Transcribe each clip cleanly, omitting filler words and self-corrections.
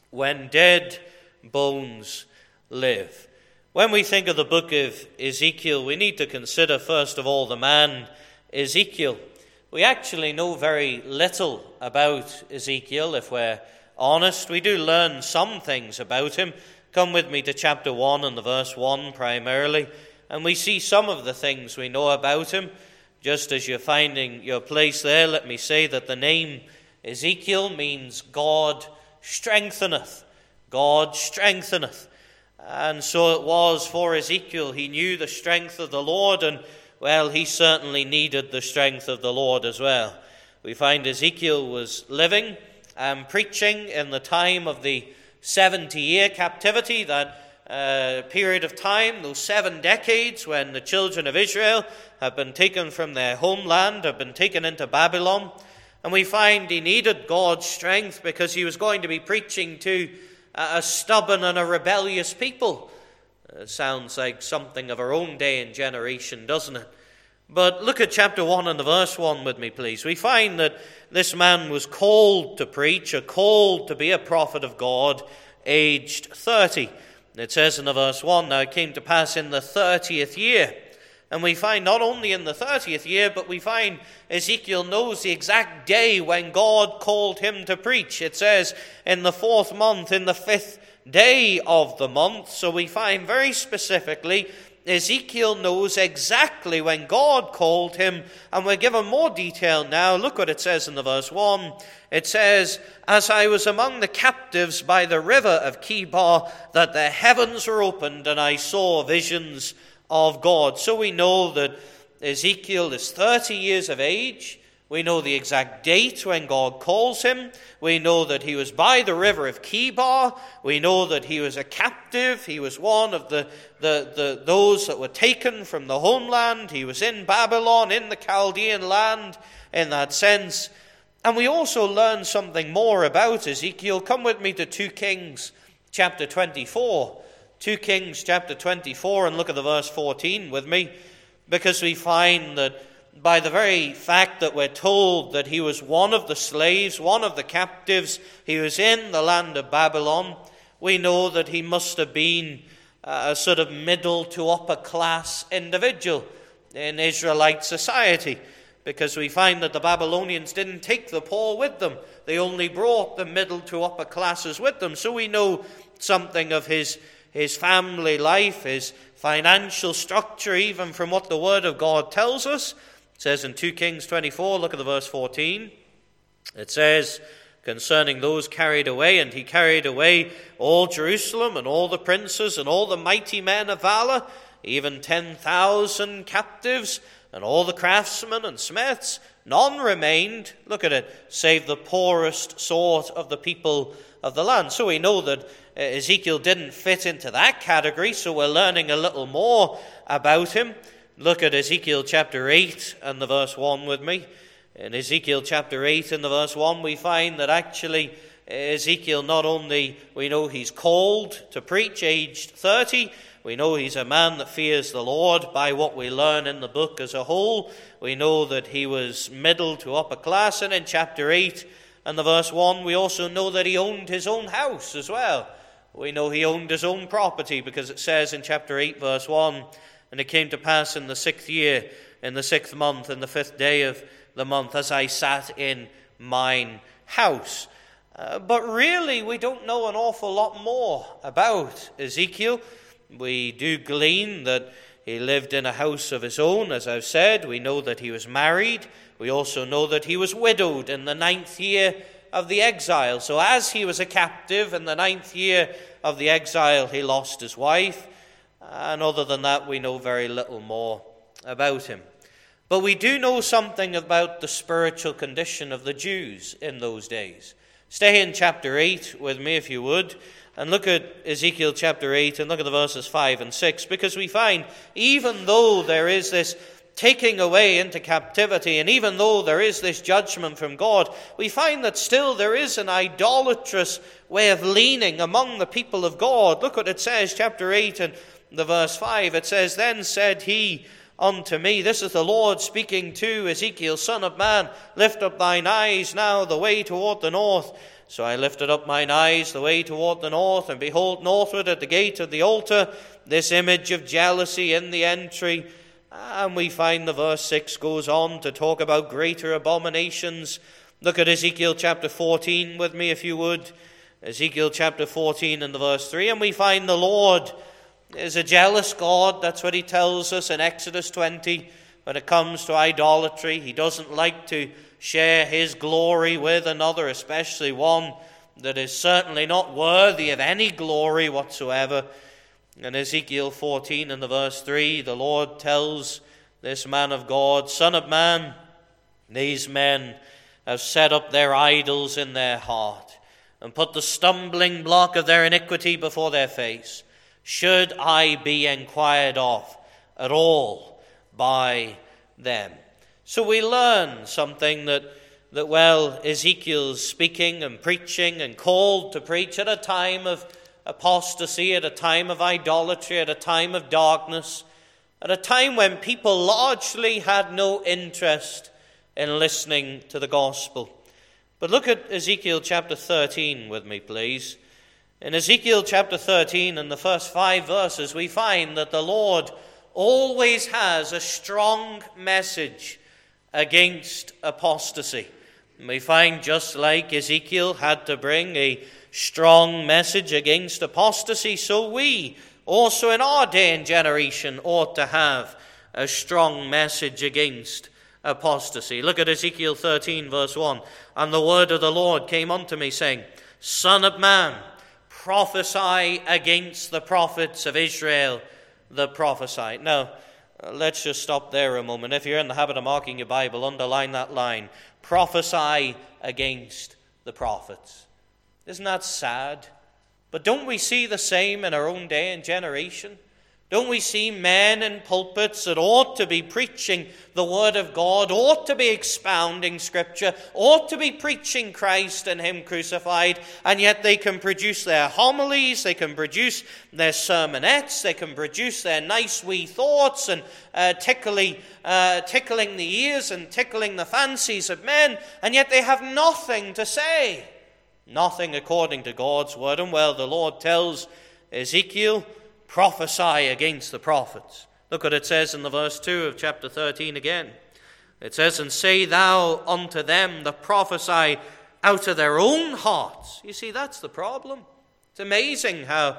when dead bones live. When we think of the book of Ezekiel, we need to consider first of all the man Ezekiel. We actually know very little about Ezekiel, if we're honest. We do learn some things about him. Come with me to chapter 1 and the verse 1 primarily, and we see some of the things we know about him. Just as you're finding your place there, let me say that the name Ezekiel means God strengtheneth. God strengtheneth. And so it was for Ezekiel. He knew the strength of the Lord, and, well, he certainly needed the strength of the Lord as well. We find Ezekiel was living and preaching in the time of the 70-year captivity, that period of time, those 7 decades when the children of Israel have been taken from their homeland, have been taken into Babylon. And we find he needed God's strength because he was going to be preaching to a stubborn and a rebellious people. Sounds like something of our own day and generation, doesn't it? But look at chapter 1 and the verse 1 with me, please. We find that this man was called to preach, or called to be a prophet of God, aged 30. It says in the verse 1, now it came to pass in the 30th year. And we find not only in the 30th year, but we find Ezekiel knows the exact day when God called him to preach. It says in the 4th month, in the 5th day of the month. So we find very specifically Ezekiel knows exactly when God called him, and we're given more detail now. Look what it says in the verse 1. It says, as I was among the captives by the river of Chebar, that the heavens were opened, and I saw visions of God. So we know that Ezekiel is 30 years of age. We know the exact date when God calls him. We know that he was by the river of Chebar. We know that he was a captive. He was one of those that were taken from the homeland. He was in Babylon, in the Chaldean land, in that sense. And we also learn something more about Ezekiel. Come with me to 2 Kings chapter 24. 2 Kings chapter 24, and look at the verse 14 with me, because we find that by the very fact that we're told that he was one of the slaves, one of the captives, he was in the land of Babylon, we know that he must have been a sort of middle to upper class individual in Israelite society, because we find that the Babylonians didn't take the poor with them. They only brought the middle to upper classes with them. So we know something of his family life, his financial structure, even from what the Word of God tells us. It says in 2 Kings 24, look at the verse 14. It says, concerning those carried away, and he carried away all Jerusalem, and all the princes, and all the mighty men of valor, even 10,000 captives, and all the craftsmen and smiths. None remained, look at it, save the poorest sort of the people of the land. So we know that Ezekiel didn't fit into that category, so we're learning a little more about him. Look at Ezekiel chapter 8 and the verse 1 with me. In Ezekiel chapter 8 and the verse 1, we find that actually Ezekiel, not only we know he's called to preach, aged 30, we know he's a man that fears the Lord by what we learn in the book as a whole. We know that he was middle to upper class, and in chapter 8 and the verse 1, we also know that he owned his own house as well. We know he owned his own property, because it says in chapter 8 verse 1, and it came to pass in the 6th year, in the 6th month, in the 5th day of the month, as I sat in mine house. But really, we don't know an awful lot more about Ezekiel. We do glean that he lived in a house of his own, as I've said. We know that he was married. We also know that he was widowed in the 9th year of the exile. So as he was a captive in the 9th year of the exile, he lost his wife. And other than that, we know very little more about him. But we do know something about the spiritual condition of the Jews in those days. Stay in chapter 8 with me, if you would, and look at Ezekiel chapter 8 and look at the verses 5 and 6, because we find even though there is this taking away into captivity, and even though there is this judgment from God, we find that still there is an idolatrous way of leaning among the people of God. Look what it says, chapter 8 and the verse 5. It says, then said he unto me, this is the Lord speaking to Ezekiel, son of man, lift up thine eyes now the way toward the north. So I lifted up mine eyes the way toward the north, and behold, northward at the gate of the altar, this image of jealousy in the entry. And we find the verse 6 goes on to talk about greater abominations. Look at Ezekiel chapter 14 with me, if you would. Ezekiel chapter 14 and the verse 3. And we find the Lord is a jealous God. That's what he tells us in Exodus 20. When it comes to idolatry, he doesn't like to share his glory with another, especially one that is certainly not worthy of any glory whatsoever. In Ezekiel 14 and the verse 3, the Lord tells this man of God, Son of man, these men have set up their idols in their heart and put the stumbling block of their iniquity before their face. Should I be inquired of at all by them? So we learn something that Ezekiel's speaking and preaching and called to preach at a time of apostasy, at a time of idolatry, at a time of darkness, at a time when people largely had no interest in listening to the gospel. But look at Ezekiel chapter 13 with me, please. In Ezekiel chapter 13 and the first 5 verses, we find that the Lord always has a strong message against apostasy. And we find just like Ezekiel had to bring a strong message against apostasy, so we also in our day and generation ought to have a strong message against apostasy. Look at Ezekiel 13 verse 1. And the word of the Lord came unto me, saying, Son of man, prophesy against the prophets of Israel that prophesy. Now, let's just stop there a moment. If you're in the habit of marking your Bible, underline that line. Prophesy against the prophets. Isn't that sad? But don't we see the same in our own day and generation? Don't we see men in pulpits that ought to be preaching the Word of God, ought to be expounding Scripture, ought to be preaching Christ and Him crucified, and yet they can produce their homilies, they can produce their sermonettes, they can produce their nice wee thoughts and tickling the ears and tickling the fancies of men, and yet they have nothing to say. Nothing according to God's Word. And well, the Lord tells Ezekiel, prophesy against the prophets. Look what it says in the verse 2 of chapter 13 again. It says, And say thou unto them that prophesy out of their own hearts. You see, that's the problem. It's amazing how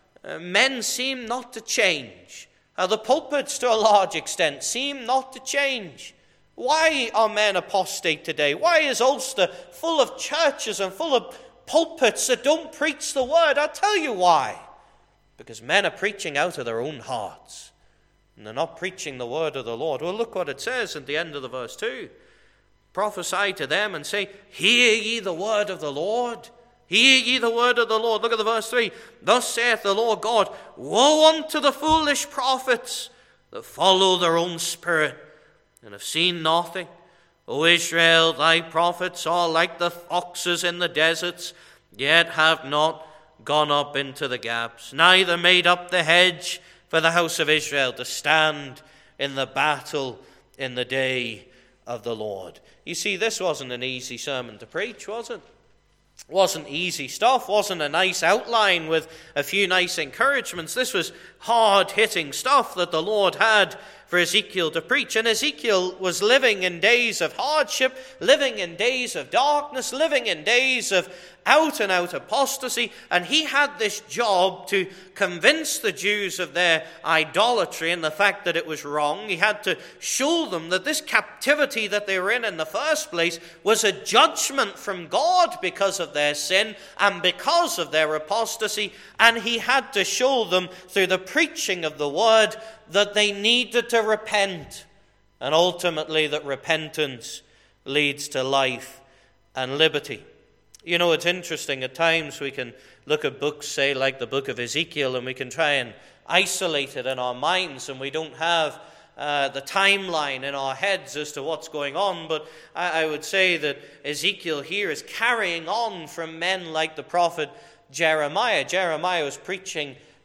men seem not to change. How the pulpits, to a large extent, seem not to change. Why are men apostate today? Why is Ulster full of churches and full of pulpits that don't preach the word? I'll tell you why. Because men are preaching out of their own hearts. And they're not preaching the word of the Lord. Well, look what it says at the end of the verse 2. Prophesy to them and say, Hear ye the word of the Lord. Hear ye the word of the Lord. Look at the verse 3. Thus saith the Lord God, Woe unto the foolish prophets that follow their own spirit and have seen nothing. O Israel, thy prophets are like the foxes in the deserts, yet have not gone up into the gaps, neither made up the hedge for the house of Israel to stand in the battle in the day of the Lord. You see, this wasn't an easy sermon to preach, was it? Wasn't easy stuff, wasn't a nice outline with a few nice encouragements. This was hard-hitting stuff that the Lord had for Ezekiel to preach. And Ezekiel was living in days of hardship, living in days of darkness, living in days of out-and-out apostasy, and he had this job to convince the Jews of their idolatry and the fact that it was wrong. He had to show them that this captivity that they were in the first place was a judgment from God because of their sin and because of their apostasy, and he had to show them through the preaching of the word that they needed to repent, and ultimately that repentance leads to life and liberty. You know, it's interesting. At times we can look at books, say, like the book of Ezekiel, and we can try and isolate it in our minds, and we don't have the timeline in our heads as to what's going on. But I would say that Ezekiel here is carrying on from men like the prophet Jeremiah. Jeremiah was preaching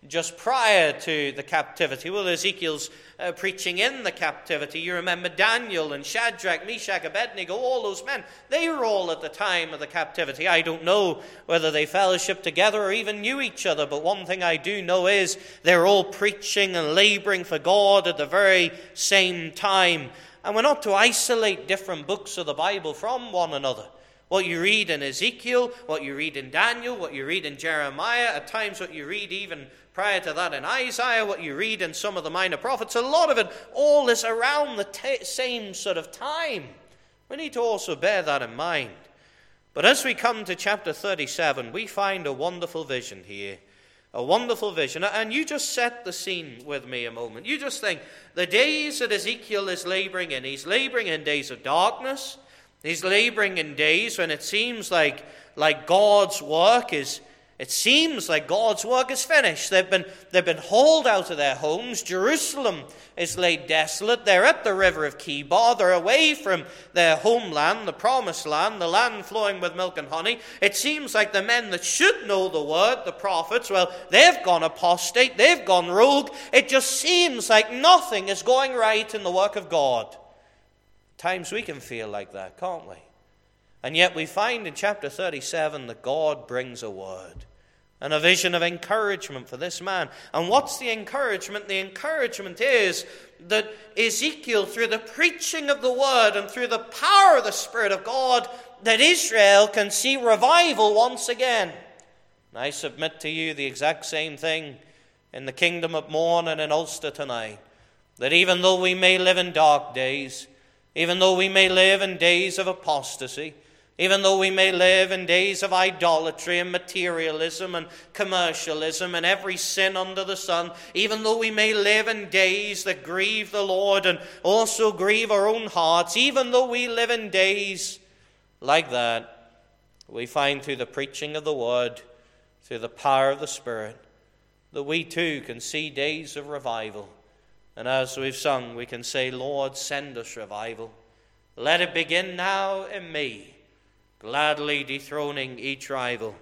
just prior to the captivity. Well, Ezekiel's preaching in the captivity. You remember Daniel and Shadrach, Meshach, Abednego, all those men. They were all at the time of the captivity. I don't know whether they fellowshiped together or even knew each other, but one thing I do know is they're all preaching and laboring for God at the very same time. And we're not to isolate different books of the Bible from one another. What you read in Ezekiel, what you read in Daniel, what you read in Jeremiah, at times what you read even prior to that in Isaiah, what you read in some of the minor prophets, a lot of it all is around the same sort of time. We need to also bear that in mind. But as we come to chapter 37, we find a wonderful vision here. A wonderful vision. And you just set the scene with me a moment. You just think, the days that Ezekiel is laboring in, he's laboring in days of darkness. He's laboring in days when it seems like God's work is finished. They've been hauled out of their homes. Jerusalem is laid desolate. They're at the river of Chebar. They're away from their homeland, the promised land, the land flowing with milk and honey. It seems like the men that should know the word, the prophets, well, they've gone apostate. They've gone rogue. It just seems like nothing is going right in the work of God. Times we can feel like that, can't we? And yet we find in chapter 37 that God brings a word and a vision of encouragement for this man. And what's the encouragement? The encouragement is that Ezekiel, through the preaching of the word and through the power of the Spirit of God, that Israel can see revival once again. And I submit to you the exact same thing in the kingdom of Mourne and in Ulster tonight. That even though we may live in dark days, even though we may live in days of apostasy, even though we may live in days of idolatry and materialism and commercialism and every sin under the sun, even though we may live in days that grieve the Lord and also grieve our own hearts, even though we live in days like that, we find through the preaching of the word, through the power of the Spirit, that we too can see days of revival. And as we've sung, we can say, Lord, send us revival. Let it begin now in me, gladly dethroning each rival,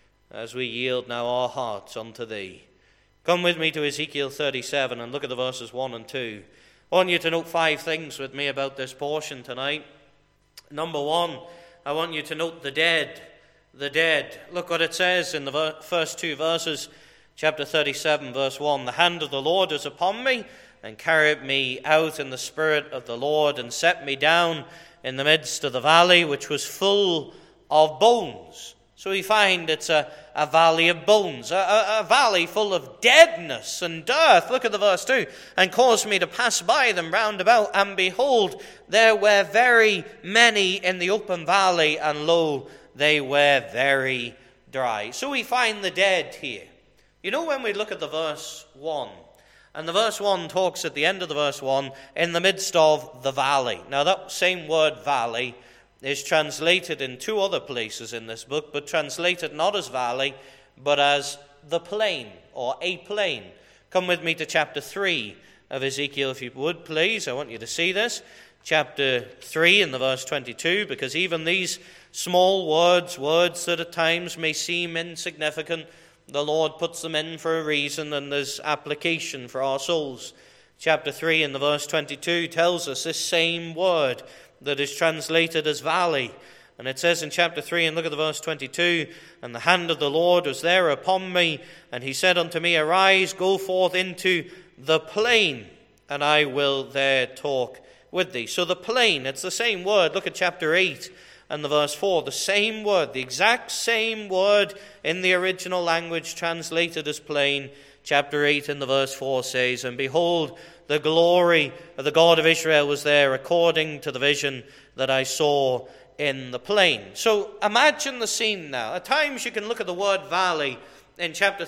as we yield now our hearts unto thee. Come with me to Ezekiel 37 and look at the verses 1 and 2. I want you to note 5 things with me about this portion tonight. Number 1, I want you to note the dead. The dead. Look what it says in the first 2 verses, chapter 37, verse 1. The hand of the Lord is upon me, and carried me out in the Spirit of the Lord, and set me down in the midst of the valley, which was full of bones. So we find it's a valley of bones, a valley full of deadness and dearth. Look at the verse 2. And caused me to pass by them round about, and behold, there were very many in the open valley, and lo, they were very dry. So we find the dead here. You know, when we look at the verse 1, and the verse 1 talks at the end of the verse 1, in the midst of the valley. Now that same word valley is translated in 2 other places in this book, but translated not as valley, but as the plain, or a plain. Come with me to chapter 3 of Ezekiel, if you would, please. I want you to see this. Chapter 3 in the verse 22, because even these small words that at times may seem insignificant, the Lord puts them in for a reason, and there's application for our souls. Chapter 3 in the verse 22 tells us this same word that is translated as valley. And it says in chapter 3, and look at the verse 22, and the hand of the Lord was there upon me, and he said unto me, Arise, go forth into the plain, and I will there talk with thee. So the plain, it's the same word. Look at chapter 8. And the verse 4, the same word, the exact same word in the original language translated as plain. Chapter 8 in the verse 4 says, And behold, the glory of the God of Israel was there according to the vision that I saw in the plain. So imagine the scene now. At times you can look at the word valley in chapter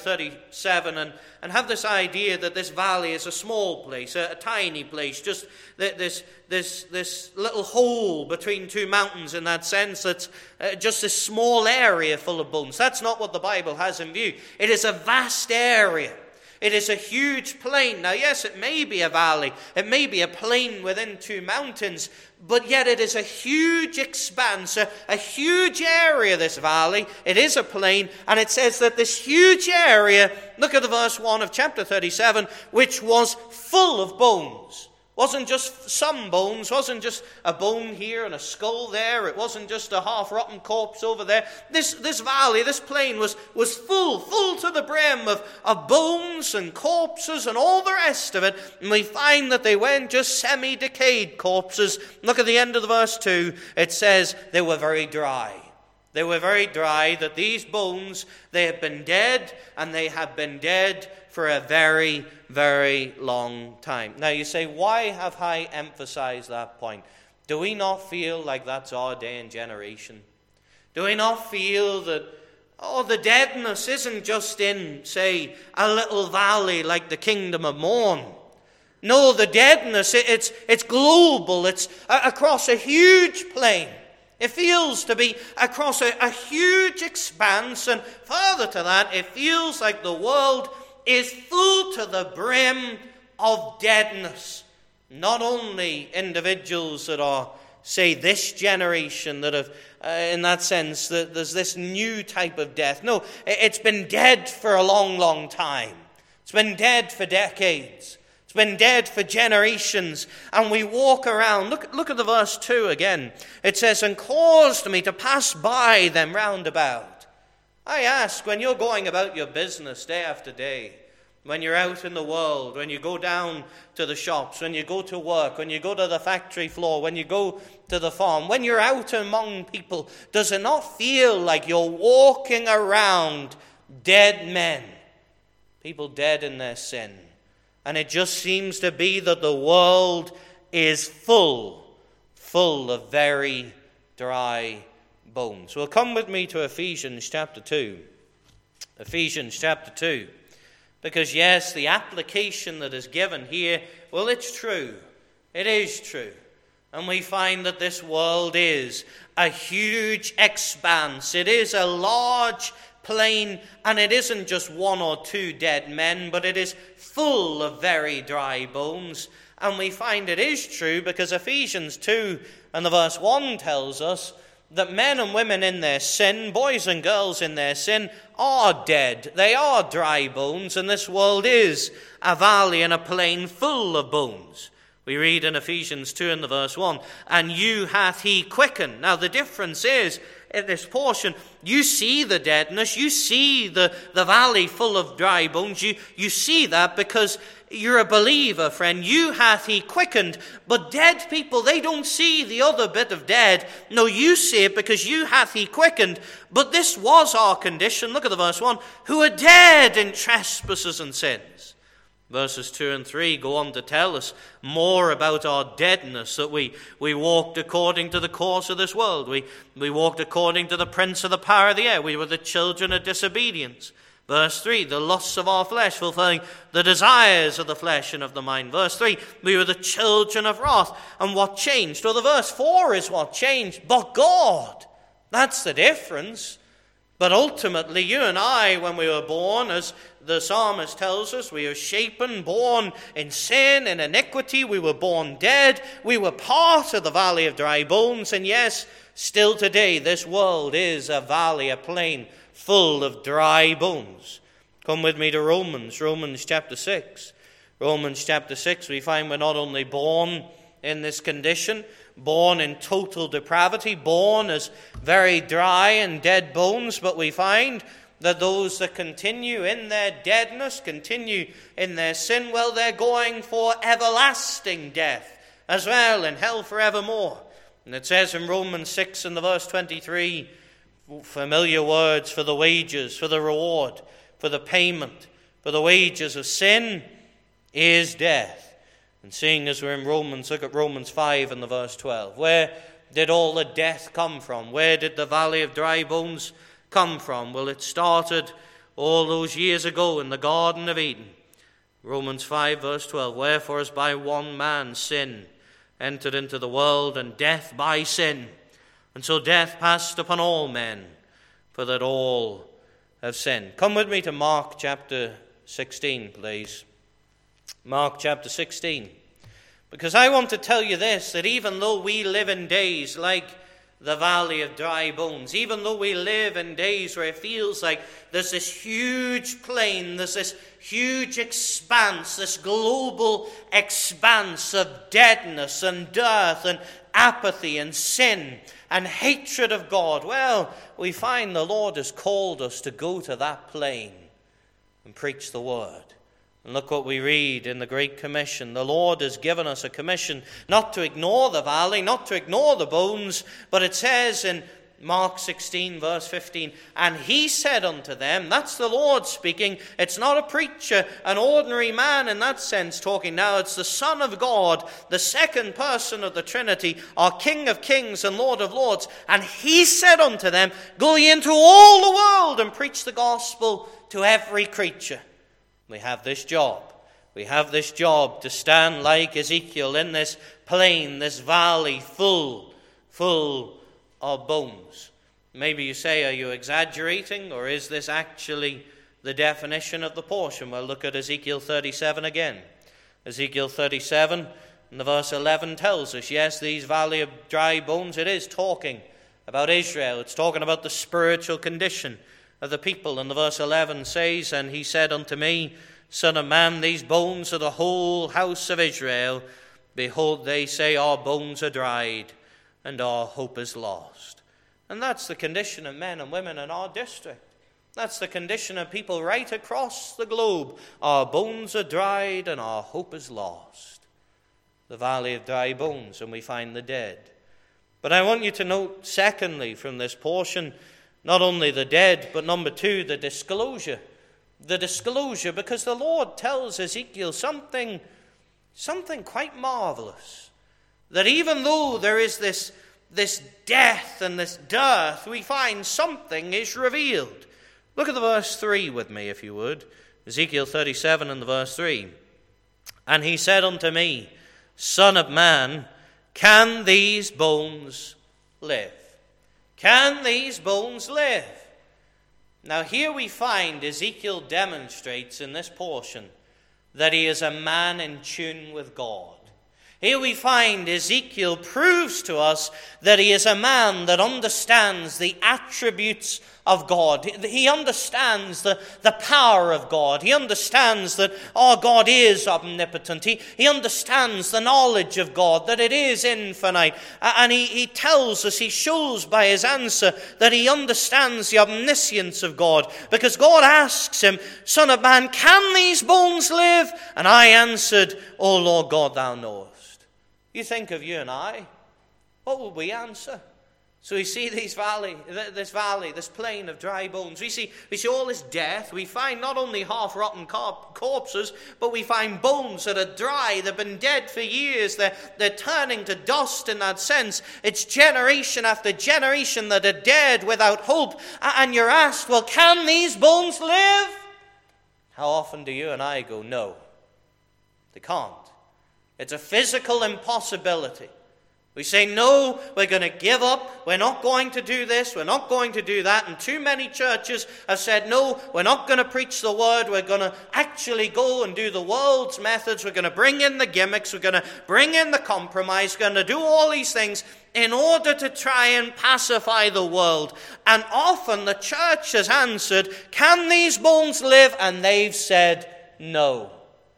37 and have this idea that this valley is a small place, a tiny place, just this little hole between 2 mountains in that sense. That's just this small area full of bones. That's not what the Bible has in view. It is a vast area. It is a huge plain. Now, yes, it may be a valley. It may be a plain within two mountains. But yet it is a huge expanse, a huge area, this valley. It is a plain. And it says that this huge area, look at the verse 1 of chapter 37, which was full of bones. Wasn't just some bones, wasn't just a bone here and a skull there. It wasn't just a half-rotten corpse over there. This valley, this plain was full to the brim of bones and corpses and all the rest of it. And we find that they weren't just semi-decayed corpses. Look at the end of the verse 2. It says they were very dry. They were very dry, that these bones, they had been dead, and they had been dead for a very, very long time. Now you say, why have I emphasized that point? Do we not feel like that's our day and generation? Do we not feel that, the deadness isn't just in, say, a little valley like the Kingdom of Mourne? No, the deadness, it's global. It's across a huge plain. It feels to be across a huge expanse, and further to that, it feels like the world is full to the brim of deadness. Not only individuals that are, say, this generation that have, in that sense, that there's this new type of death. No, it's been dead for a long, long time. It's been dead for decades. It's been dead for generations, and we walk around. Look at the verse 2 again. It says, and caused me to pass by them round about. I ask, when you're going about your business day after day, when you're out in the world, when you go down to the shops, when you go to work, when you go to the factory floor, when you go to the farm, when you're out among people, does it not feel like you're walking around dead men? People dead in their sin. And it just seems to be that the world is full of very dry bones. Well, come with me to Ephesians chapter 2. Ephesians chapter 2. Because, yes, the application that is given here, well, it's true. It is true. And we find that this world is a huge expanse. It is a large plain, and it isn't just one or two dead men, but it is full of very dry bones. And we find it is true because Ephesians 2 and the verse 1 tells us that men and women in their sin, boys and girls in their sin, are dead. They are dry bones, and this world is a valley and a plain full of bones. We read in Ephesians 2 and the verse 1, and you hath he quickened. Now the difference is, in this portion, you see the deadness, you see the valley full of dry bones, you see that because you're a believer, friend. You hath he quickened. But dead people, they don't see the other bit of dead. No, you see it because you hath he quickened. But this was our condition. Look at the verse 1. Who are dead in trespasses and sins. Verses 2 and 3 go on to tell us more about our deadness, that we walked according to the course of this world. We walked according to the prince of the power of the air. We were the children of disobedience. Verse 3, the lusts of our flesh, fulfilling the desires of the flesh and of the mind. Verse 3, we were the children of wrath. And what changed? Well, the verse 4 is what changed. But God, that's the difference. But ultimately, you and I, when we were born, as the psalmist tells us, we were shapen, born in sin, in iniquity. We were born dead. We were part of the valley of dry bones. And yes, still today, this world is a valley, a plain, full of dry bones. Come with me to Romans chapter 6. Romans chapter 6, we find we're not only born in this condition, born in total depravity, born as very dry and dead bones, but we find that those that continue in their deadness, continue in their sin, well, they're going for everlasting death as well, in hell forevermore. And it says in Romans 6 and the verse 23, familiar words, for the wages, for the reward, for the payment, for the wages of sin is death. And seeing as we're in Romans, look at Romans 5 and the verse 12. Where did all the death come from? Where did the valley of dry bones come from? Well, it started all those years ago in the Garden of Eden. Romans 5 verse 12. Wherefore as by one man sin entered into the world, and death by sin. And so death passed upon all men, for that all have sinned. Come with me to Mark chapter 16, please. Mark chapter 16. Because I want to tell you this, that even though we live in days like the valley of dry bones, even though we live in days where it feels like there's this huge plain, there's this huge expanse, this global expanse of deadness and dearth and apathy and sin and hatred of God, well, we find the Lord has called us to go to that plain and preach the word. And look what we read in the Great Commission. The Lord has given us a commission not to ignore the valley, not to ignore the bones, but it says in Mark 16, verse 15, and he said unto them, that's the Lord speaking, it's not a preacher, an ordinary man in that sense talking now, it's the Son of God, the second person of the Trinity, our King of kings and Lord of lords, and he said unto them, go ye into all the world and preach the gospel to every creature. We have this job. We have this job to stand like Ezekiel in this plain, this valley full of bones. Maybe you say, are you exaggerating, or is this actually the definition of the portion? Well, look at Ezekiel 37 again. Ezekiel 37 and the verse 11 tells us, yes, these valley of dry bones, it is talking about Israel. It's talking about the spiritual condition of the people. And the verse 11 says, and he said unto me, Son of man, these bones are the whole house of Israel. Behold, they say, our bones are dried, and our hope is lost. And that's the condition of men and women in our district. That's the condition of people right across the globe. Our bones are dried, and our hope is lost. The valley of dry bones, and we find the dead. But I want you to note, secondly, from this portion, not only the dead, but number two, the disclosure. The disclosure, because the Lord tells Ezekiel something quite marvelous. That even though there is this death and this dearth, we find something is revealed. Look at the verse 3 with me, if you would. Ezekiel 37 and the verse 3. And he said unto me, Son of man, can these bones live? Can these bones live? Now here we find Ezekiel demonstrates in this portion that he is a man in tune with God. Here we find Ezekiel proves to us that he is a man that understands the attributes of God. He understands the power of God. He understands that our God is omnipotent. He understands the knowledge of God, that it is infinite. And he tells us, he shows by his answer that he understands the omniscience of God. Because God asks him, Son of man, can these bones live? And I answered, O Lord God, thou knowest. You think of you and I, what would we answer? So we see this valley, this plain of dry bones. We see all this death. We find not only half-rotten corpses, but we find bones that are dry. They've been dead for years. They're turning to dust in that sense. It's generation after generation that are dead without hope. And you're asked, well, can these bones live? How often do you and I go, no, they can't. It's a physical impossibility. We say, no, we're going to give up. We're not going to do this. We're not going to do that. And too many churches have said, no, we're not going to preach the word. We're going to actually go and do the world's methods. We're going to bring in the gimmicks. We're going to bring in the compromise. We're going to do all these things in order to try and pacify the world. And often the church has answered, can these bones live? And they've said, no.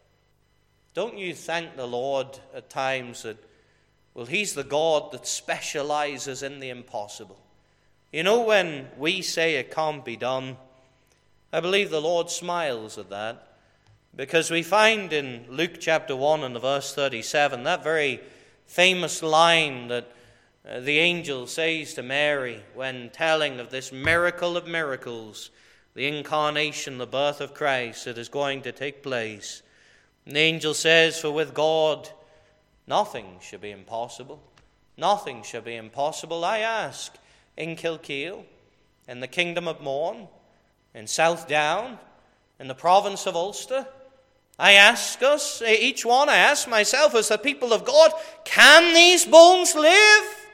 Don't you thank the Lord at times that, well, he's the God that specializes in the impossible. You know, when we say it can't be done, I believe the Lord smiles at that, because we find in Luke chapter 1 and the verse 37, that very famous line that the angel says to Mary when telling of this miracle of miracles, the incarnation, the birth of Christ that is going to take place. And the angel says, for with God nothing shall be impossible. Nothing shall be impossible. I ask, in Kilkeel, in the kingdom of Mourne, in South Down, in the province of Ulster, I ask us, each one, I ask myself as the people of God, can these bones live?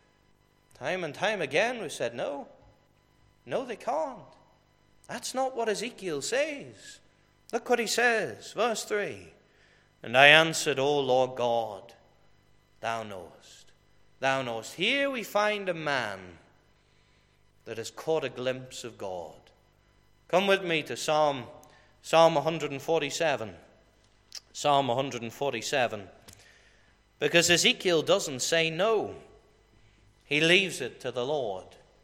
Time and time again we said, no, they can't. That's not what Ezekiel says. Look what he says, verse 3. And I answered, O Lord God, thou knowest. Thou knowest. Here we find a man that has caught a glimpse of God. Come with me to Psalm 147. Psalm 147. Because Ezekiel doesn't say no. He leaves it to the Lord.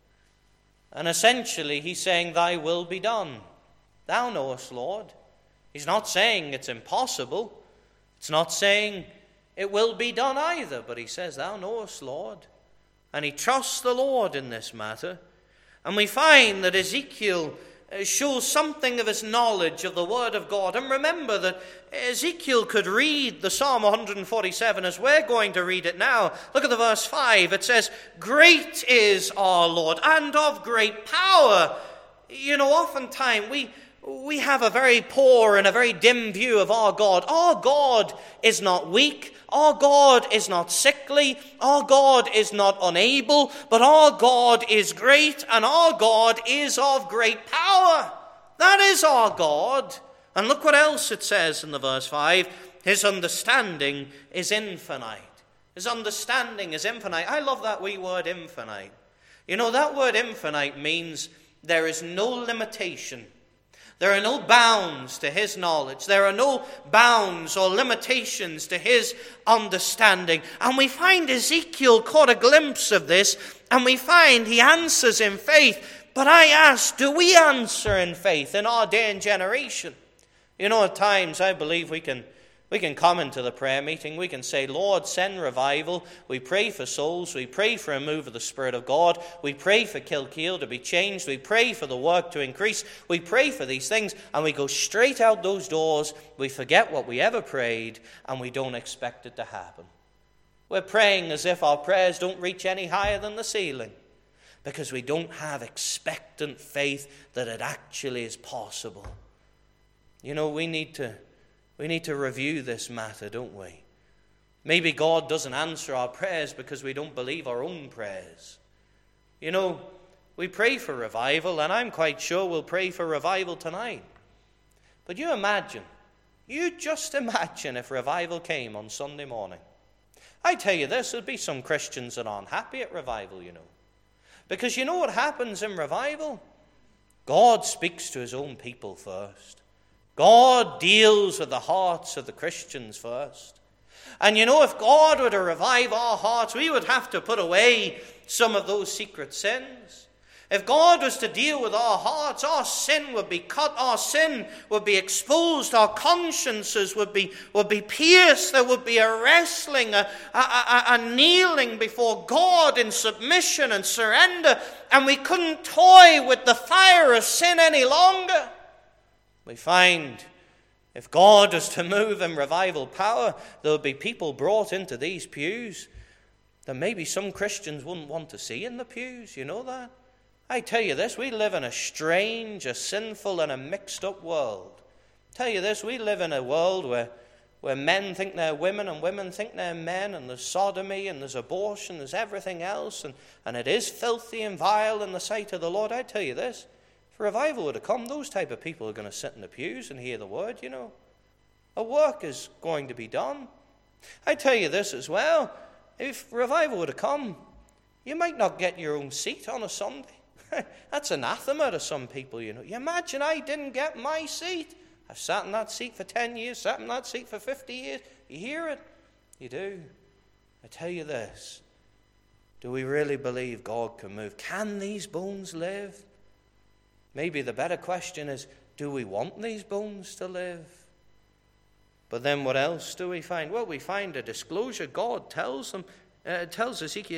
And essentially he's saying, thy will be done. Thou knowest, Lord. He's not saying it's impossible. It's not saying it will be done either. But he says, thou knowest, Lord. And he trusts the Lord in this matter. And we find that Ezekiel shows something of his knowledge of the Word of God. And remember that Ezekiel could read the Psalm 147 as we're going to read it now. Look at the verse 5. It says, great is our Lord and of great power. You know, oftentimes we have a very poor and a very dim view of our God. Our God is not weak. Our God is not sickly. Our God is not unable. But our God is great, and our God is of great power. That is our God. And look what else it says in the verse 5. His understanding is infinite. His understanding is infinite. I love that wee word, infinite. You know, that word infinite means there is no limitation. There are no bounds to his knowledge. There are no bounds or limitations to his understanding. And we find Ezekiel caught a glimpse of this, and we find he answers in faith. But I ask, do we answer in faith in our day and generation? You know, at times I believe we can come into the prayer meeting. We can say, Lord, send revival. We pray for souls. We pray for a move of the Spirit of God. We pray for Kilkeel to be changed. We pray for the work to increase. We pray for these things, and we go straight out those doors. We forget what we ever prayed, and we don't expect it to happen. We're praying as if our prayers don't reach any higher than the ceiling, because we don't have expectant faith that it actually is possible. You know, we need to review this matter, don't we? Maybe God doesn't answer our prayers because we don't believe our own prayers. You know, we pray for revival, and I'm quite sure we'll pray for revival tonight. But you just imagine if revival came on Sunday morning. I tell you this, there'd be some Christians that aren't happy at revival, you know. Because you know what happens in revival? God speaks to his own people first. God deals with the hearts of the Christians first. And you know, if God were to revive our hearts, we would have to put away some of those secret sins. If God was to deal with our hearts, our sin would be cut, our sin would be exposed, our consciences would be pierced, there would be a wrestling, a kneeling before God in submission and surrender, and we couldn't toy with the fire of sin any longer. We find if God was to move in revival power, there would be people brought into these pews that maybe some Christians wouldn't want to see in the pews. You know that? I tell you this, we live in a strange, a sinful, and a mixed-up world. I tell you this, we live in a world where men think they're women and women think they're men, and there's sodomy and there's abortion, there's everything else, and it is filthy and vile in the sight of the Lord. I tell you this, if revival were to come, those type of people are going to sit in the pews and hear the word, you know. A work is going to be done. I tell you this as well, if revival were to come, you might not get your own seat on a Sunday. That's anathema to some people, you know. You imagine I didn't get my seat. I've sat in that seat for 10 years, sat in that seat for 50 years. You hear it? You do. I tell you this, do we really believe God can move? Can these bones live? Maybe the better question is, do we want these bones to live? But then what else do we find? Well, we find a disclosure. God tells Ezekiel,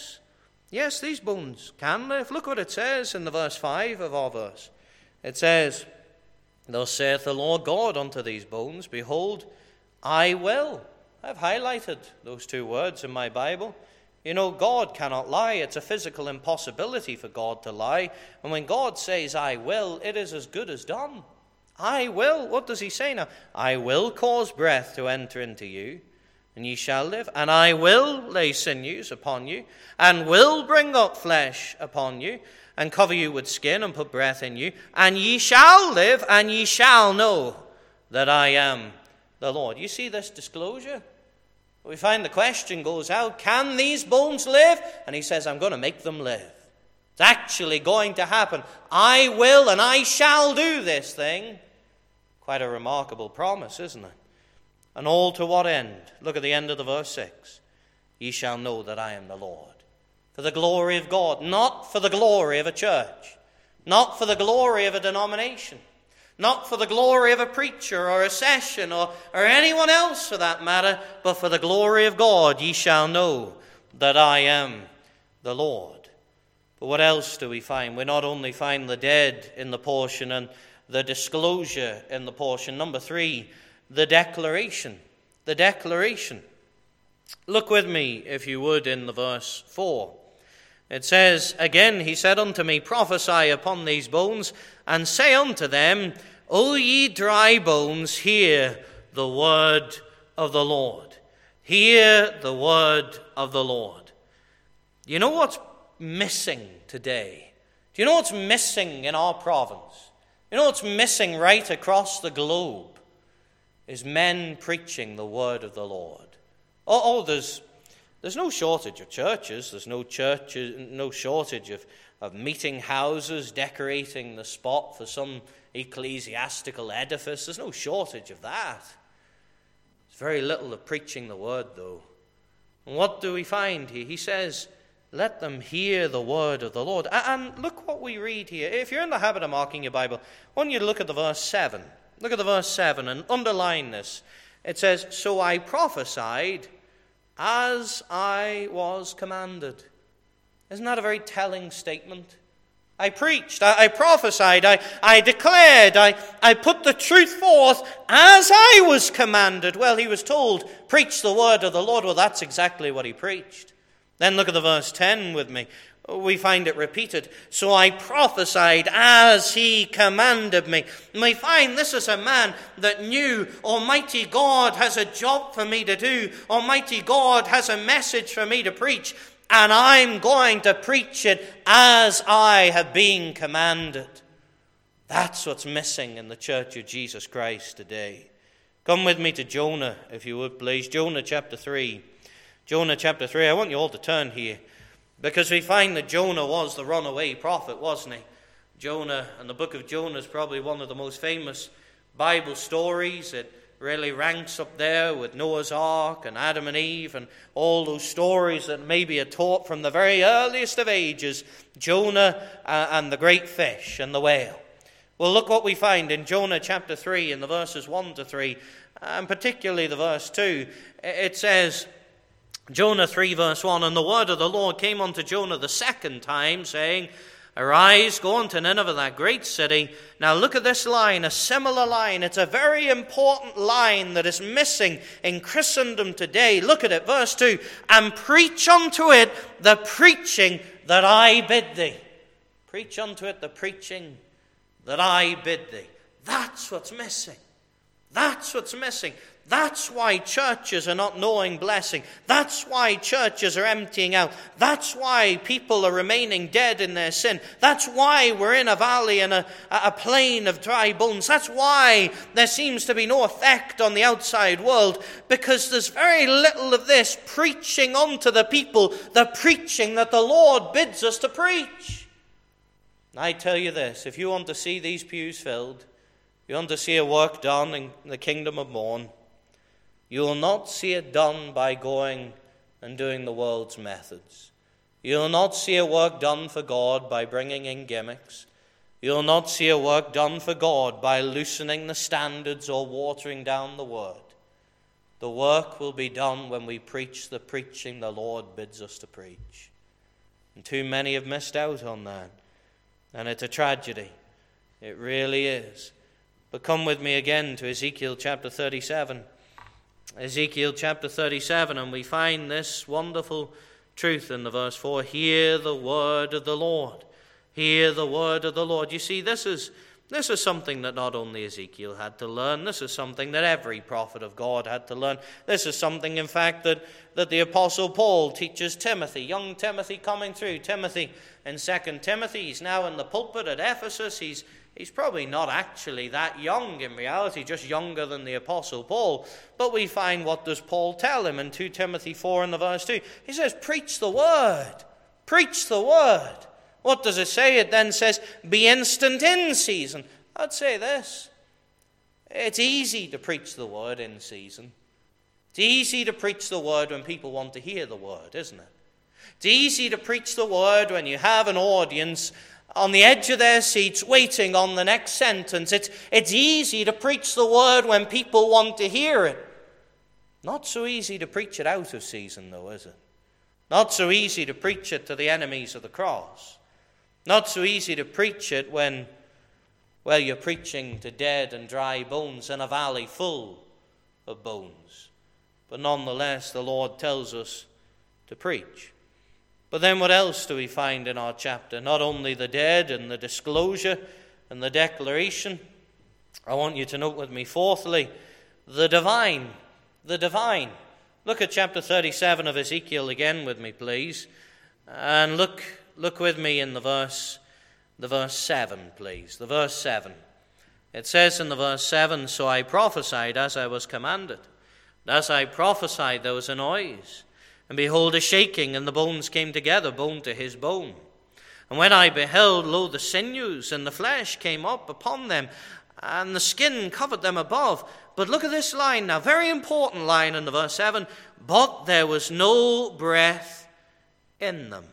yes, these bones can live. Look what it says in the verse 5 of our verse. It says, thus saith the Lord God unto these bones, behold, I will. I've highlighted those two words in my Bible. You know, God cannot lie. It's a physical impossibility for God to lie. And when God says, I will, it is as good as done. I will. What does he say now? I will cause breath to enter into you, and ye shall live. And I will lay sinews upon you, and will bring up flesh upon you, and cover you with skin, and put breath in you. And ye shall live, and ye shall know that I am the Lord. You see this disclosure? We find the question goes out, can these bones live? And he says, I'm going to make them live. It's actually going to happen. I will and I shall do this thing. Quite a remarkable promise, isn't it? And all to what end? Look at the end of the verse 6. Ye shall know that I am the Lord. For the glory of God, not for the glory of a church, not for the glory of a denomination, not for the glory of a preacher or a session or anyone else for that matter, but for the glory of God, ye shall know that I am the Lord. But what else do we find? We not only find the dead in the portion and the disclosure in the portion. Number 3, the declaration. The declaration. Look with me, if you would, in the verse 4. It says, again, he said unto me, prophesy upon these bones, and say unto them, O ye dry bones, hear the word of the Lord. Hear the word of the Lord. You know what's missing today? Do you know what's missing in our province? You know what's missing right across the globe? Is men preaching the word of the Lord. There's no shortage of churches. There's no shortage of meeting houses, decorating the spot for some ecclesiastical edifice. There's no shortage of that. There's very little of preaching the word, though. And what do we find here? He says, let them hear the word of the Lord. And look what we read here. If you're in the habit of marking your Bible, I want you to look at the verse 7. Look at the verse 7 and underline this. It says, so I prophesied as I was commanded. Isn't that a very telling statement? I preached, I prophesied, I declared, I put the truth forth as I was commanded. Well, he was told, preach the word of the Lord. Well, that's exactly what he preached. Then look at the verse 10 with me. We find it repeated. So I prophesied as he commanded me. And we find this is a man that knew Almighty God has a job for me to do. Almighty God has a message for me to preach. And I'm going to preach it as I have been commanded. That's what's missing in the Church of Jesus Christ today. Come with me to Jonah, if you would please. Jonah chapter 3. Jonah chapter 3. I want you all to turn here. Because we find that Jonah was the runaway prophet, wasn't he? Jonah, and the book of Jonah is probably one of the most famous Bible stories. It really ranks up there with Noah's Ark and Adam and Eve and all those stories that maybe are taught from the very earliest of ages. Jonah and the great fish and the whale. Well, look what we find in Jonah chapter 3 in the verses 1 to 3, and particularly the verse 2. It says, Jonah 3 verse 1, and the word of the Lord came unto Jonah the second time, saying, Arise, go unto Nineveh, that great city. Now look at this line, a similar line. It's a very important line that is missing in Christendom today. Look at it, verse 2. And preach unto it the preaching that I bid thee. Preach unto it the preaching that I bid thee. That's what's missing. That's what's missing. That's why churches are not knowing blessing. That's why churches are emptying out. That's why people are remaining dead in their sin. That's why we're in a valley and a plain of dry bones. That's why there seems to be no effect on the outside world, because there's very little of this preaching unto the people, the preaching that the Lord bids us to preach. I tell you this, if you want to see these pews filled, you want to see a work done in the kingdom of morn, you will not see it done by going and doing the world's methods. You will not see a work done for God by bringing in gimmicks. You will not see a work done for God by loosening the standards or watering down the word. The work will be done when we preach the preaching the Lord bids us to preach. And too many have missed out on that. And it's a tragedy. It really is. But come with me again to Ezekiel chapter 37. Ezekiel chapter 37, and we find this wonderful truth in the verse 4. Hear the word of the Lord. Hear the word of the Lord. You see, this is something that not only Ezekiel had to learn. This is something that every prophet of God had to learn. This is something, in fact, that the Apostle Paul teaches Timothy. Young Timothy coming through. Timothy in 2 Timothy. He's now in the pulpit at Ephesus. He's He's probably not actually that young in reality, just younger than the Apostle Paul. But we find, what does Paul tell him in 2 Timothy 4 and the verse 2? He says, preach the word. Preach the word. What does it say? It then says, be instant in season. I'd say this. It's easy to preach the word in season. It's easy to preach the word when people want to hear the word, isn't it? It's easy to preach the word when you have an audience on the edge of their seats waiting on the next sentence. It's easy to preach the word when people want to hear it. Not so easy to preach it out of season, though, is it? Not so easy to preach it to the enemies of the cross. Not so easy to preach it when, well, you're preaching to dead and dry bones in a valley full of bones. But nonetheless, the Lord tells us to preach. But then what else do we find in our chapter? Not only the dead and the disclosure and the declaration. I want you to note with me, fourthly, the divine. The divine. Look at chapter 37 of Ezekiel again with me, please. And look with me in the verse 7, please. The verse 7. It says in the verse 7, so I prophesied as I was commanded. And as I prophesied, there was a noise. And behold, a shaking, and the bones came together, bone to his bone. And when I beheld, lo, the sinews and the flesh came up upon them, and the skin covered them above. But look at this line now, very important line in the verse 7. But there was no breath in them.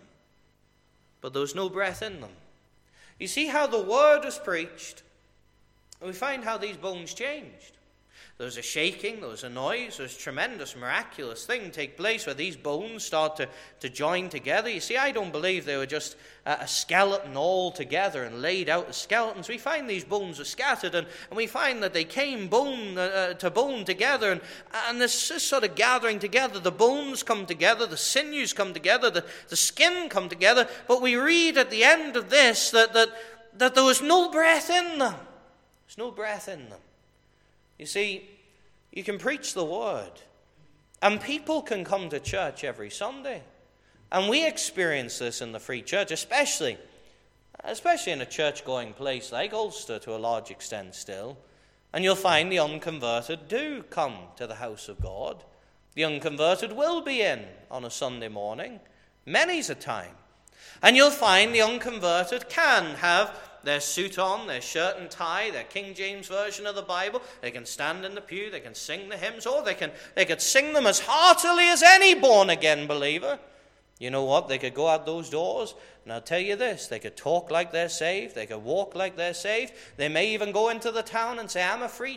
But there was no breath in them. You see how the word was preached, and we find how these bones changed. There was a shaking, there was a noise, there was a tremendous, miraculous thing take place where these bones start to join together. You see, I don't believe they were just a skeleton all together and laid out as skeletons. We find these bones are scattered, and we find that they came bone to bone together, and this sort of gathering together. The bones come together, the sinews come together, the skin come together, but we read at the end of this that there was no breath in them. There's no breath in them. You see, you can preach the word, and people can come to church every Sunday. And we experience this in the Free Church, especially in a church-going place like Ulster to a large extent still. And you'll find the unconverted do come to the house of God. The unconverted will be in on a Sunday morning, many's a time. And you'll find the unconverted can have their suit on, their shirt and tie, their King James Version of the Bible. They can stand in the pew, they can sing the hymns, or they could sing them as heartily as any born-again believer. You know what? They could go out those doors, and I'll tell you this, they could talk like they're saved, they could walk like they're saved. They may even go into the town and say, I'm a free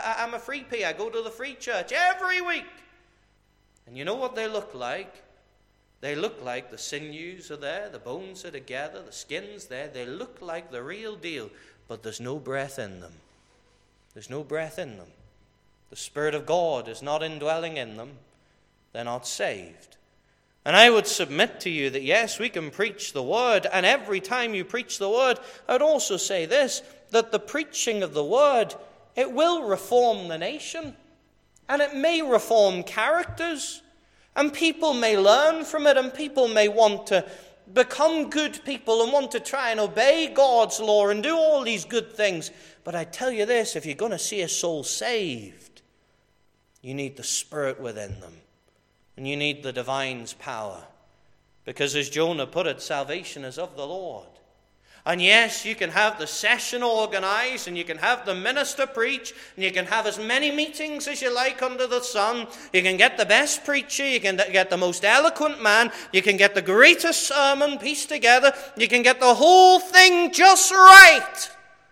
P, I go to the free church every week. And you know what they look like? They look like the sinews are there, the bones are together, the skin's there. They look like the real deal, but there's no breath in them. There's no breath in them. The Spirit of God is not indwelling in them. They're not saved. And I would submit to you that yes, we can preach the word, and every time you preach the word, I'd also say this, that the preaching of the word, it will reform the nation, and it may reform characters. And people may learn from it, and people may want to become good people and want to try and obey God's law and do all these good things. But I tell you this, if you're going to see a soul saved, you need the Spirit within them. And you need the divine's power. Because as Jonah put it, salvation is of the Lord. And yes, you can have the session organized, and you can have the minister preach, and you can have as many meetings as you like under the sun. You can get the best preacher, you can get the most eloquent man, you can get the greatest sermon pieced together, you can get the whole thing just right.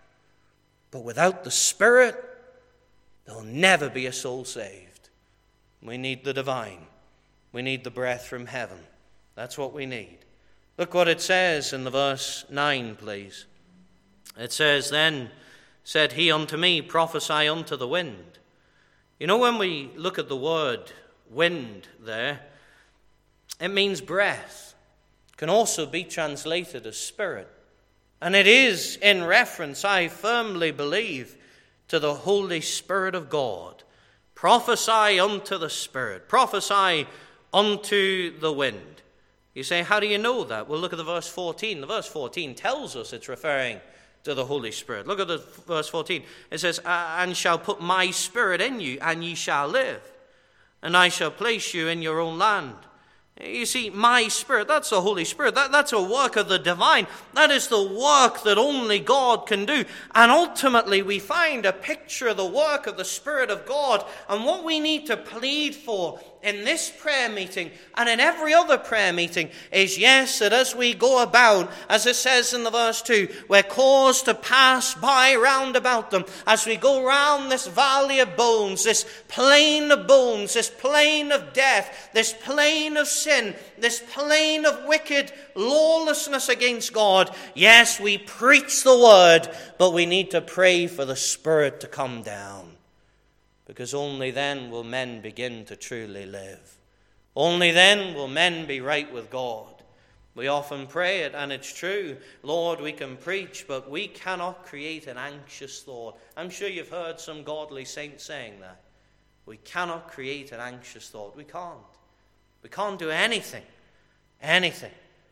But without the Spirit, there'll never be a soul saved. We need the divine. We need the breath from heaven. That's what we need. Look what it says in the verse 9, please. It says, Then said he unto me, Prophesy unto the wind. You know, when we look at the word wind there, it means breath. It can also be translated as spirit. And it is in reference, I firmly believe, to the Holy Spirit of God. Prophesy unto the Spirit. Prophesy unto the wind. You say, how do you know that? Well, look at the verse 14. The verse 14 tells us it's referring to the Holy Spirit. Look at the verse 14. It says, and shall put my Spirit in you, and ye shall live. And I shall place you in your own land. You see, my Spirit, that's the Holy Spirit. That's a work of the divine. That is the work that only God can do. And ultimately, we find a picture of the work of the Spirit of God. And what we need to plead for in this prayer meeting and in every other prayer meeting is, yes, that as we go about, as it says in the verse 2, we're caused to pass by round about them. As we go round this valley of bones, this plain of bones, this plain of death, this plain of sin, this plain of wicked lawlessness against God. Yes, we preach the word, but we need to pray for the Spirit to come down. Because only then will men begin to truly live. Only then will men be right with God. We often pray it, and it's true. Lord, we can preach, but we cannot create an anxious thought. I'm sure you've heard some godly saints saying that. We cannot create an anxious thought. We can't. We can't do anything. Anything.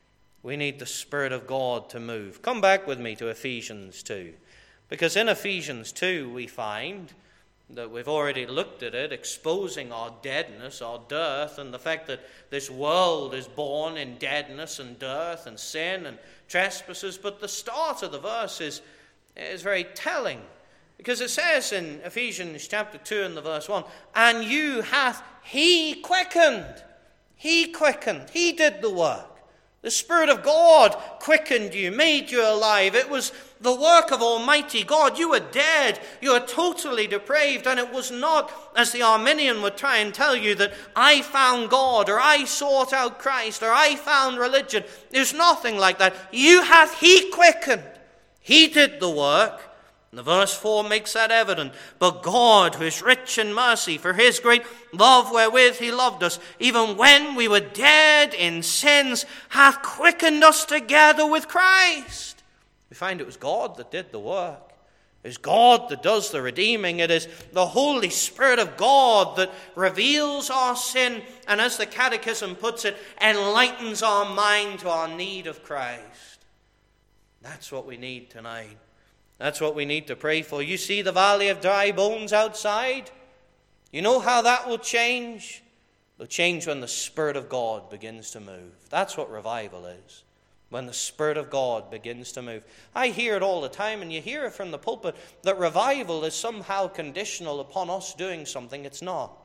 We need the Spirit of God to move. Come back with me to Ephesians 2. Because in Ephesians 2 we find that we've already looked at it, exposing our deadness, our dearth, and the fact that this world is born in deadness and dearth and sin and trespasses. But the start of the verse is very telling, because it says in Ephesians chapter 2 and the verse 1, and you hath he quickened. He quickened. He did the work. The Spirit of God quickened you, made you alive. It was the work of Almighty God. You were dead. You were totally depraved. And it was not, as the Arminian would try and tell you, that I found God, or I sought out Christ, or I found religion. There's nothing like that. You hath he quickened. He did the work. And the verse 4 makes that evident. But God, who is rich in mercy, for his great love wherewith he loved us, even when we were dead in sins, hath quickened us together with Christ. We find it was God that did the work. It is God that does the redeeming. It is the Holy Spirit of God that reveals our sin, and as the Catechism puts it, enlightens our mind to our need of Christ. That's what we need tonight. That's what we need to pray for. You see the valley of dry bones outside? You know how that will change? It'll change when the Spirit of God begins to move. That's what revival is. When the Spirit of God begins to move. I hear it all the time, and you hear it from the pulpit, that revival is somehow conditional upon us doing something. It's not.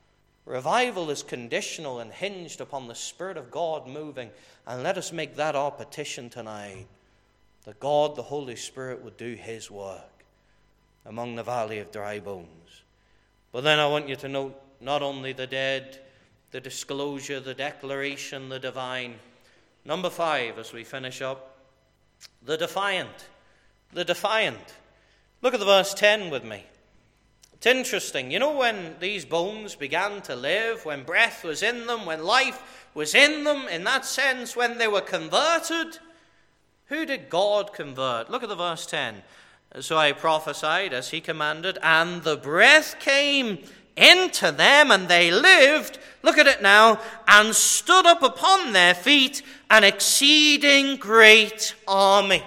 Revival is conditional and hinged upon the Spirit of God moving. And let us make that our petition tonight. That God, the Holy Spirit, would do his work among the valley of dry bones. But then I want you to note not only the dead, the disclosure, the declaration, the divine. Number 5, as we finish up, the defiant. The defiant. Look at the verse 10 with me. It's interesting. You know, when these bones began to live, when breath was in them, when life was in them, in that sense, when they were converted, who did God convert? Look at the verse 10. So I prophesied as he commanded, and the breath came into them, and they lived, look at it now, and stood up upon their feet, an exceeding great army.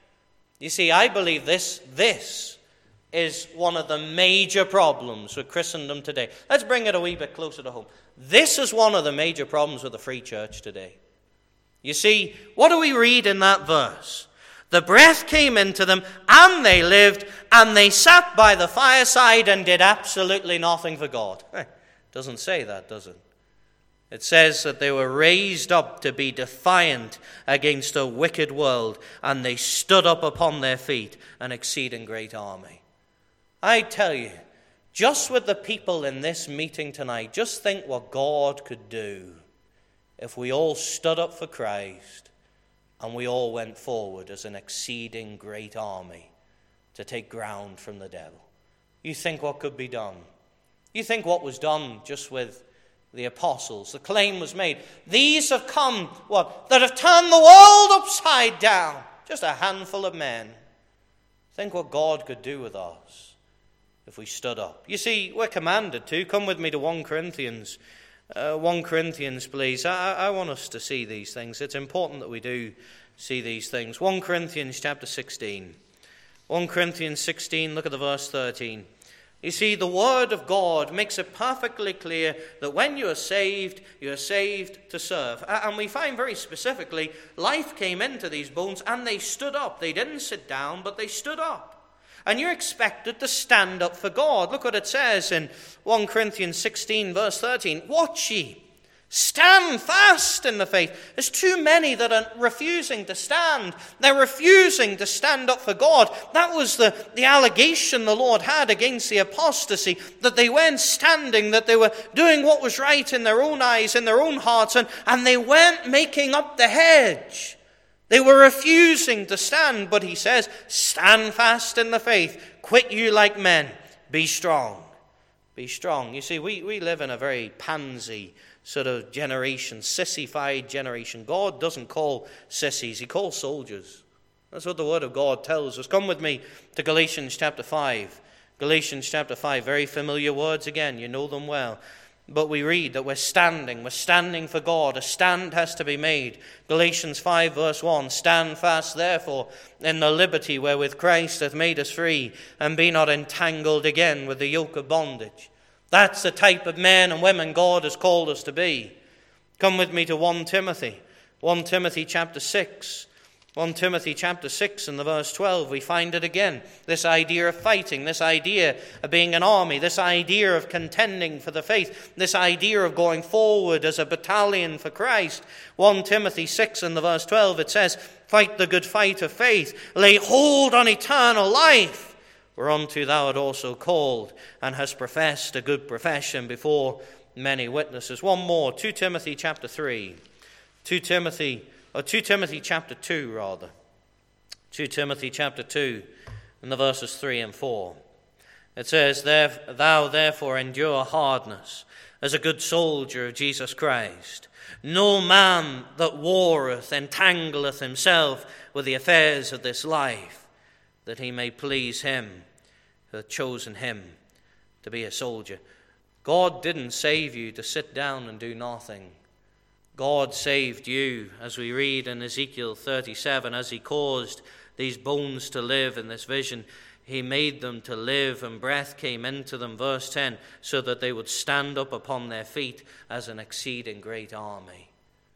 You see, I believe this is one of the major problems with Christendom today. Let's bring it a wee bit closer to home. This is one of the major problems with the free church today. You see, what do we read in that verse? The breath came into them, and they lived, and they sat by the fireside and did absolutely nothing for God. It doesn't say that, does it? It says that they were raised up to be defiant against a wicked world, and they stood up upon their feet, an exceeding great army. I tell you, just with the people in this meeting tonight, just think what God could do if we all stood up for Christ and we all went forward as an exceeding great army to take ground from the devil. You think what could be done? You think what was done just with the apostles? The claim was made, these have come, that have turned the world upside down. Just a handful of men. Think what God could do with us if we stood up. You see, we're commanded to. Come with me to 1 Corinthians. 1 Corinthians, please. I want us to see these things. It's important that we do see these things. 1 Corinthians chapter 16. 1 Corinthians 16, look at the verse 13. You see, the Word of God makes it perfectly clear that when you are saved to serve. And we find very specifically, life came into these bones and they stood up. They didn't sit down, but they stood up. And you're expected to stand up for God. Look what it says in 1 Corinthians 16, verse 13. Watch ye. Stand fast in the faith. There's too many that are refusing to stand. They're refusing to stand up for God. That was the allegation the Lord had against the apostasy, that they weren't standing, that they were doing what was right in their own eyes, in their own hearts, and they weren't making up the hedge. They were refusing to stand, but he says, stand fast in the faith. Quit you like men. Be strong. Be strong. You see, we live in a very pansy sort of generation, sissified generation. God doesn't call sissies, he calls soldiers. That's what the Word of God tells us. Come with me to Galatians chapter 5. Galatians chapter 5, very familiar words again, you know them well. But we read that we're standing for God. A stand has to be made. Galatians 5 verse 1, stand fast therefore in the liberty wherewith Christ hath made us free, and be not entangled again with the yoke of bondage. That's the type of men and women God has called us to be. Come with me to 1 Timothy. 1 Timothy chapter 6. 1 Timothy chapter 6 and the verse 12, we find it again. This idea of fighting, this idea of being an army, this idea of contending for the faith, this idea of going forward as a battalion for Christ. 1 Timothy 6 and the verse 12, it says, fight the good fight of faith, lay hold on eternal life, whereunto thou art also called, and hast professed a good profession before many witnesses. One more, 2 Timothy chapter 3. 2 Timothy chapter 2, rather. 2 Timothy chapter 2, and the verses 3 and 4. It says, thou therefore endure hardness, as a good soldier of Jesus Christ. No man that warreth entangleth himself with the affairs of this life, that he may please him who hath chosen him to be a soldier. God didn't save you to sit down and do nothing. God saved you, as we read in Ezekiel 37, as he caused these bones to live in this vision. He made them to live, and breath came into them, verse 10, so that they would stand up upon their feet as an exceeding great army.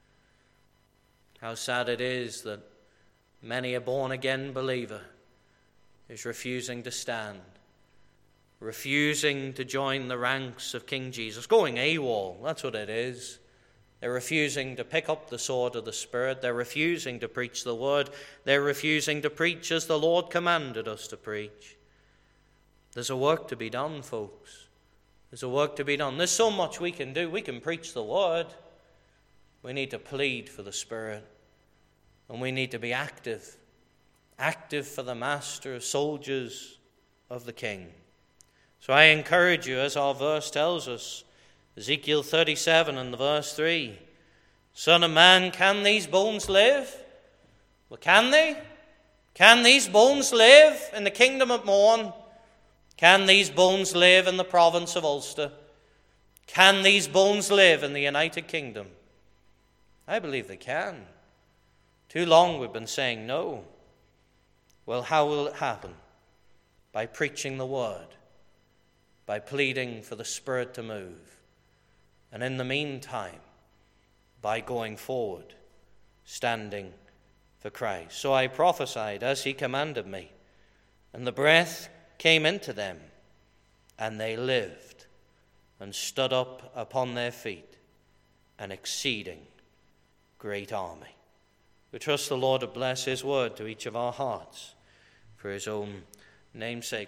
How sad it is that many a born-again believer is refusing to stand, refusing to join the ranks of King Jesus, going AWOL, that's what it is. They're refusing to pick up the sword of the Spirit. They're refusing to preach the word. They're refusing to preach as the Lord commanded us to preach. There's a work to be done, folks. There's a work to be done. There's so much we can do. We can preach the word. We need to plead for the Spirit. And we need to be active. Active for the Master, soldiers of the King. So I encourage you, as our verse tells us, Ezekiel 37 and the verse 3. Son of man, can these bones live? Well, can they? Can these bones live in the kingdom of Mourne? Can these bones live in the province of Ulster? Can these bones live in the United Kingdom? I believe they can. Too long we've been saying no. Well, how will it happen? By preaching the word, by pleading for the Spirit to move. And in the meantime, by going forward, standing for Christ. So I prophesied as he commanded me, and the breath came into them, and they lived, and stood up upon their feet, an exceeding great army. We trust the Lord to bless his word to each of our hearts, for his own name's sake.